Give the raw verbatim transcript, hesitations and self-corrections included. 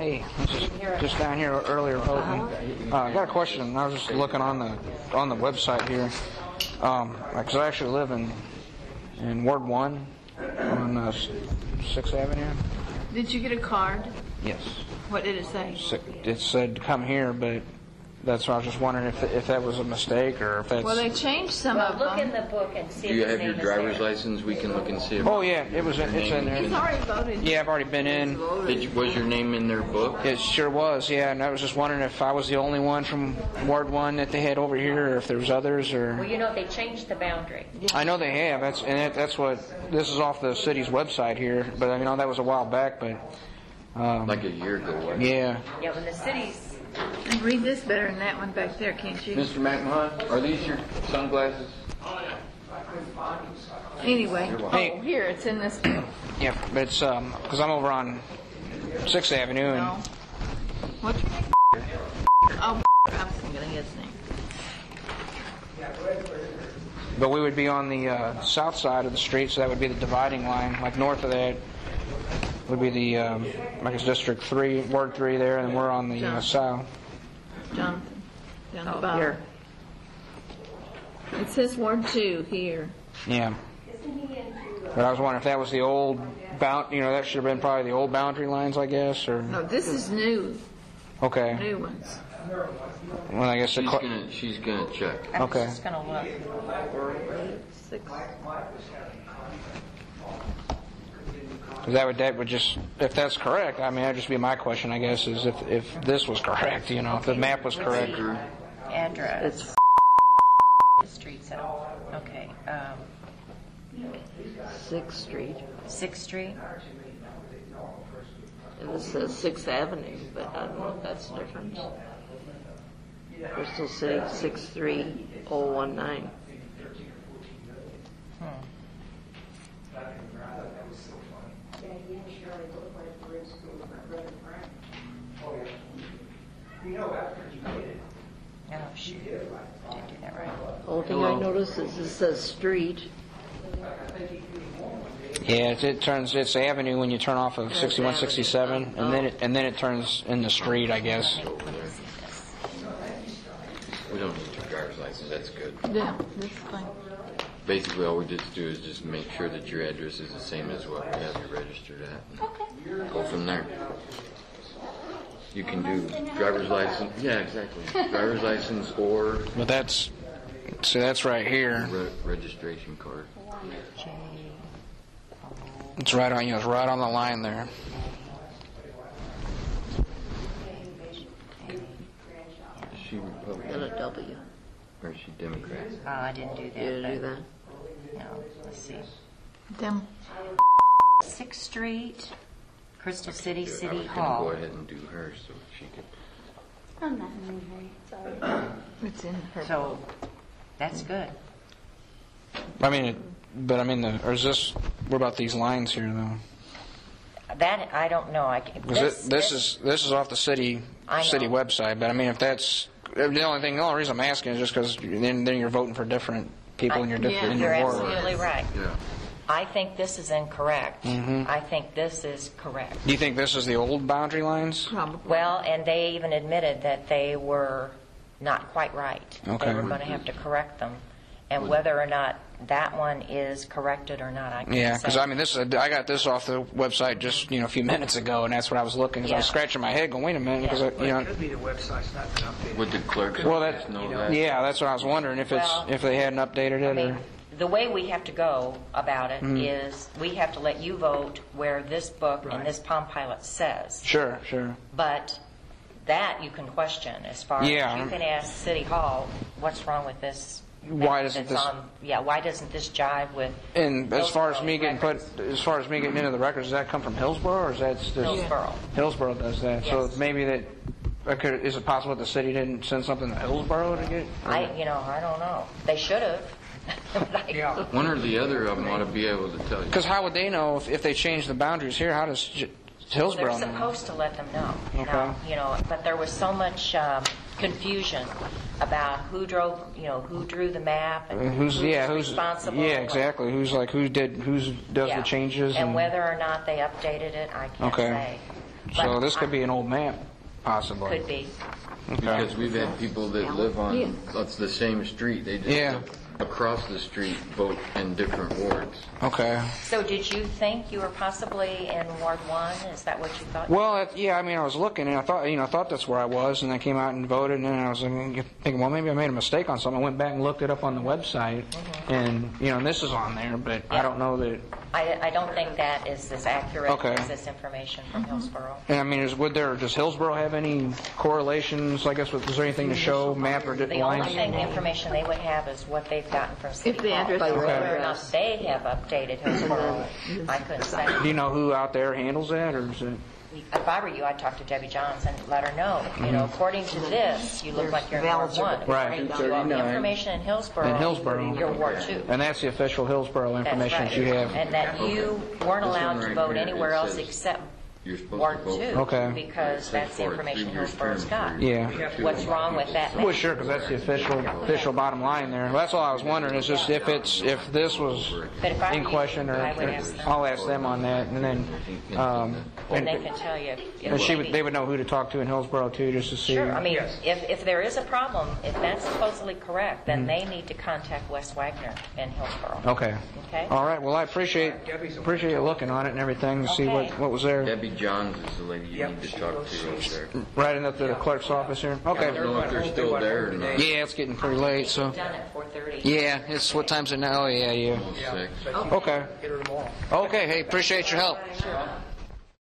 Hey, just, just down here earlier, Houghton. Uh, I got a question. I was just looking on the on the website here, um, because I actually live in in Ward One on uh, Sixth Avenue. Did you get a card? Yes. What did it say? It said come here, but that's why I was just wondering if if that was a mistake or if that's. Well, they changed some Well, of look them. in the book and see Do if you his have name your is driver's there. license? We can look and see if... Oh yeah, it was. In, it's in He's there. already voted. Yeah, I've already been in. Did you, was your name in their book? It sure was. Yeah, and I was just wondering if I was the only one from Ward One that they had over here, or if there was others, or. Well, you know, they changed the boundary. I know they have. That's and it, that's what this is off the city's website here. But I know that was a while back. But um, Like a year ago, wasn't it? yeah, Yeah, when the cities... Read this better than that one back there, can't you? Mister McMahon, are these your sunglasses? Anyway, Hey. oh, here, it's in this. yeah. But it's um because I'm over on Sixth Avenue and No. What's your name? Oh, I was thinking of his name. but we would be on the uh, south side of the street, so that would be the dividing line. Like north of that would be the um, like it's District Three, Ward Three there, and we're on the uh, south. Jonathan, down the Oh, bottom. here. It says Ward Two here. Yeah. But I was wondering if that was the old bound. You know, that should have been probably the old boundary lines, I guess, or No, this is new, okay. new ones. Well, I guess the She's cl- gonna, she's gonna check. I'm Okay. just going to look. Six. that would that would just if that's correct. I mean, that'd just be my question, I guess, is if if this was correct. You know, if the map was correct. Address. It's streets out. Okay. Um, Sixth Street. Sixth Street. And this says Sixth Avenue, but I don't know if that's different. Bristol City, six three oh one nine. Oh, shoot. Didn't do that right. The only thing I noticed is it says street. Yeah, it, it turns it's Avenue when you turn off of sixty-one, sixty-seven, and then it, and then it turns in the street, I guess. We don't need your driver's license, that's good. Yeah, this is fine. Basically, all we just do is just make sure that your address is the same as what we have you registered at. Okay. Go from there. You can do driver's license. Yeah, exactly. Driver's license or But that's see, that's right here. re- registration card. It's right on you. Know, it's right on the line there. Is she And Republican a W. or is she Democrat? Oh, I didn't do that. You but- do that? No, let's see. Them. Sixth Street, Crystal City, I City was gonna Hall. go ahead and do hers so she could. I'm not in a hurry. Sorry. It's in her. So, that's good. I mean, it, but I mean, the or is this? What about these lines here, though? That, I don't know. I can, Because this, this is this is off the city I know. city website. But I mean, if that's the only thing, the only reason I'm asking is just because then then you're voting for different people in your I- different in You're your ward. absolutely right. Yeah. I think this is incorrect. Mhm. I think this is correct. Do you think this is the old boundary lines? Probably. Well, and they even admitted that they were not quite right. Okay. They were going to have to correct them. And whether or not that one is corrected or not, I can't Yeah, say. because I mean, this is, I got this off the website just you know a few minutes ago, and that's what I was looking. Cause I was Yeah. scratching my head, going, "Wait a minute," because Yeah. you know. It could be the website's not been updated. Would the clerk's Well, office that know that? yeah, that's what I was wondering if it's Well, if they hadn't updated it I mean, or. the way we have to go about it Mhm. is we have to let you vote where this book Right. and this Palm Pilot says. Sure, sure. But that you can question as far Yeah. as you can ask City Hall, what's wrong with this? Why map doesn't that's this- on- yeah, why doesn't this jive with? And as far as those me getting put, records? as far as me getting into the records, does that come from Hillsborough or is that just Hillsborough. Hillsborough does that. So Yes. maybe that. I could, is it possible that the city didn't send something to Hillsborough to get? I, you know, I don't know. They should have. But I- Yeah. One or the other of them ought to be able to tell you. Because how would they know if, if they change the boundaries here? How does J- Hillsborough They're know? supposed to let them know. Okay. Now, you know, but there was so much um, confusion about who drove, you know, who drew the map and Uh, Who's yeah? Who's responsible. yeah? Exactly. Who's like who did who's does Yeah. the changes and whether or not they updated it, I can't Okay. say. So this could be an old map, possibly. Could be. Okay. Because we've had people that live on, that's the same street, they just Yeah. live across the street, vote in different wards. Okay. So did you think you were possibly in Ward One? Is that what you thought? Well, it, yeah, I mean, I was looking, and I thought, you know, I thought that's where I was, and I came out and voted, and then I was like, thinking, well, maybe I made a mistake on something. I went back and looked it up on the website, and, you know, and this is on there, but I Yeah. don't know that, I, I don't think that is as accurate Okay. as this information from Hillsborough. and I mean, is, would there, does Hillsborough have any correlations, I guess, with, is there anything to show, map or The lines? only thing, the information they would have is what they've gotten from City If the Hall. address So is whether or correct. not they have updated Hillsborough, I couldn't say. Do you know who out there handles that, or is it? If I were you, I'd talk to Debbie Johns and let her know. You know, according to this, you look like you're in Ward One. Right. According to all the information in Hillsborough, In Hillsborough. you're Ward Two. And that's the official Hillsborough That's information right. that you have. And that you weren't This allowed one to right vote here, anywhere it else says except You're supposed Ward to vote Two. for Okay. Because that's the for a information three-year Hillsborough's term got. for- Yeah. What's wrong with that now? Well, sure, because that's the official official bottom line there. Well, that's all I was wondering. Is just if it's if this was But if I were in you, question, or, I would or ask them. I'll ask them on that, and then um, And and, they can tell you. if and she would, maybe- they would know who to talk to in Hillsborough too, just to see. Sure, I mean, Yes. if, if there is a problem, if that's supposedly correct, Mm-hmm. then they need to contact Wes Wagner in Hillsborough. Okay. Okay? All right. Well, I appreciate appreciate you looking on it and everything to see what Okay. what was there. Debbie Johns is the lady you Yep, need to she talk goes- to over there. Right in up to the clerk's office here. I Okay. don't know if they're still there or not. Yeah, it's getting pretty late, so. Done at four thirty. Yeah, it's what time's it now? Oh, yeah, yeah. Almost six. Okay. Get her tomorrow. Okay. Hey, appreciate your help. Sure.